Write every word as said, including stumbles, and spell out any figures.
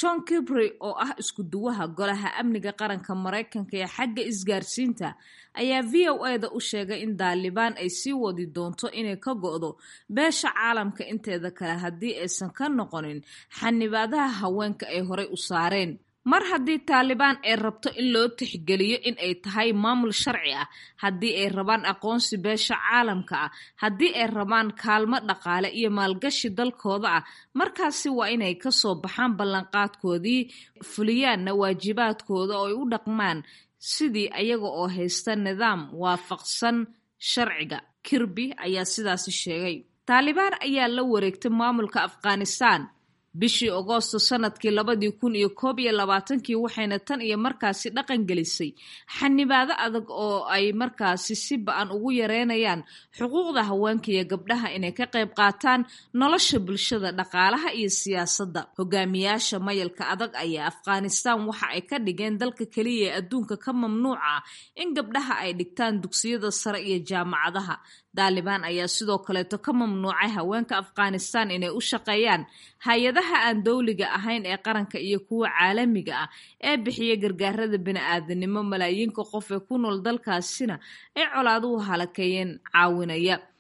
John Kirby oo ah isku duwaha golaha amniga qaranka Mareykanka ee xagga isgaarsiinta ayaa V O A da u sheegay in Taliban ay sii wadi doonto inay ka go'do beesha caalamka inteeda kale haddii aysan ka noqonin xanibaadaha haweenka ay horey u saareen. Mar haddii Taliban ay rabto in loo tixgeliyo in ay tahay maamul sharci ah, haddii ay rabaan aqoonsi beesha caalamka ah, haddii ay rabaan kaalmo dhaqaale iyo maalgashi dalkooda ah, markaasi waa inay ka soo baxaan ballanqaadkoodii, fuliyaanna waajibaadkooda oo ay u dhaqmaan sidii ayaga oo haysta nidaam waafaqsan sharciga. Kirby ayaa sidaasi sheegay. Taliban ayaa la wareegtay maamulka Afghanistan bishii Agoosto sanadkii labadii kun iyo koob iyo labaatankii waxayna tan iyo markaasi dhaqan gelisay xanibaado adag oo ay markaasi si ba'an ugu yareynayaan xuquuqda haweenka iyo gabdhaha inay ka qayb qaataan nolosha bulshada, dhaqaalaha iyo siyaasadda. Hogaamiyaasha mayalka adag ayaa Afghanistan waxa ay ka dhigeen dalka kaliya ee adduunka ka mamnuuca in gabdhaha ay dhigtaan dugsiyada sare iyo jaamacadaha. Taliban ayaa sidoo kaleeto ka mamnuucay haweenka Afghanistan inay u shaqeeyaan hay-adaha aan dowliga ahayn ee qaranka iyo kuwa caalamiga ah ee bixiya gargaarada bini'aadanimo. Malaayiinka qof ee ku nool dalkaasina ay colaaduhu halakeeyeen caawinaya.